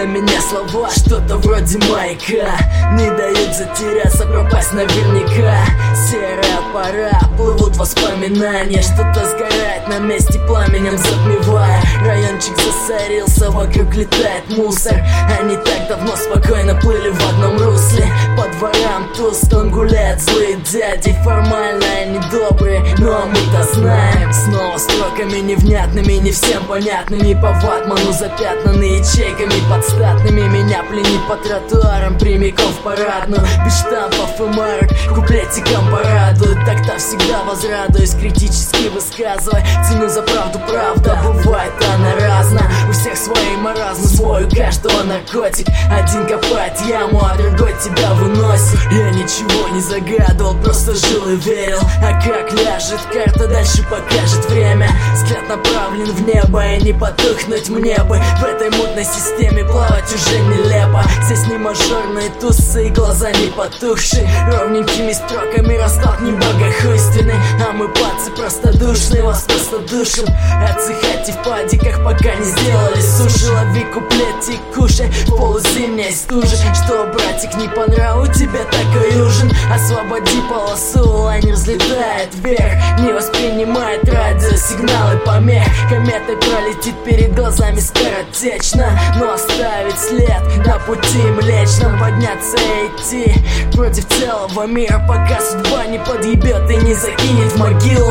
для меня слова что-то вроде маяка, не дают затеряться, пропасть наверняка. Серая пора, плывут воспоминания, что-то сгорает на месте, пламенем затмевая. Райончик засорился, вокруг летает мусор. Они так давно спокойно плыли в одном русле. По дворам тусклым гуляют злые дяди, формально они добрые, но мы-то знаем. Снова строками невнятными, не всем понятными, по ватману запятнанные ячейками подстатными. Меня пленит по тротуарам прямиком в парадную, без штампов и марок, куплетиком порадуют. Так-то всегда возрадуюсь, критически высказывай, ценю за правду, правда бывает она разна. У всех свои маразмы, свой у каждого наркотик. Один копает яму, а другой тебя выносит. Я ничего не загадывал, просто жил и верил. А как ляжет карта, дальше покажет время. Взгляд направлен в небо, и не потухнуть мне бы. В этой мутной системе плавать уже нелепо. Здесь не мажорные тусы и глаза не потухшие. Ровненькими строками расклад не богохульственный, а мы пацы простодушные, вас просто душим. Отсыхайте в падиках, пока не сделали суши. Лови куплетик, кушай в полузимней стуже. Что, братик, не по нраву тебе такой ужин? Освободи полосу, лайнер взлетает вверх, не воспринимает радиосигналы помех. Кометой пролетит перед глазами скоротечно, но оставить след на пути Млечном. Подняться и идти против целого мира, пока судьба не подъебет и не закинет в могилу.